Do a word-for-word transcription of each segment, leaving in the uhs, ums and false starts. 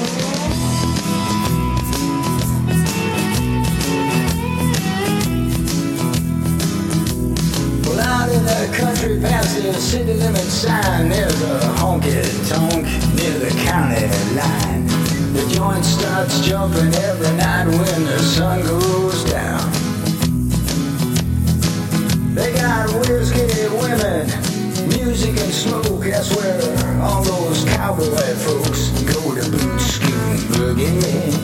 Well, out in the country past the city limit sign, there's a honky-tonk near the county line. The joint starts jumping every night when the sun goes down. They got whiskey, women, music and smoke. That's where all those cowboy folks go to boot scooting boogie.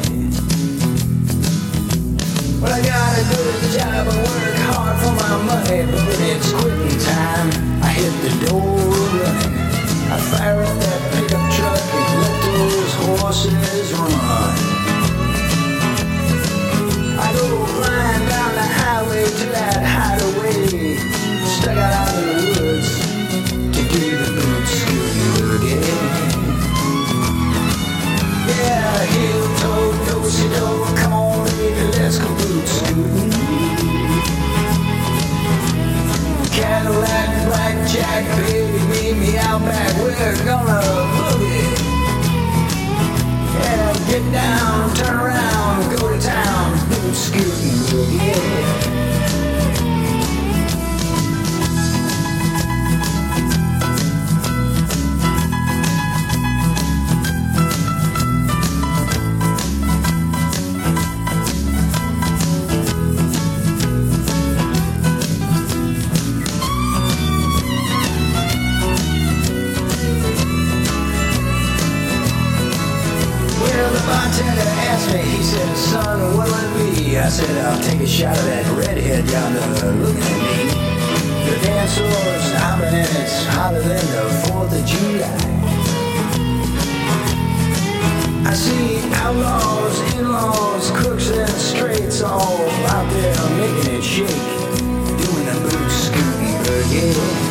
Well, I got a good job, I work hard for my money, but when it's quitting time, I hit the door running. I fire up that pickup truck and let those horses run. I go flying down the highway to that hideaway, stuck out in the woods to do the boot scooting boogie. Yeah, heel toe, do-si-do, come on baby, let's go boot scooting. Cadillac, blackjack, baby, meet me out back, we're gonna boogie. Yeah, get down, turn around, go to town, boot scooting boogie. Bartender asked me, he said, son, what'll it be? I said, I'll take a shot of that redhead yonder looking at me. The dance floor's hopping and it's hotter than the fourth of July. I see outlaws, in-laws, crooks and straights all out there making it shake, doing the boot scooting boogie.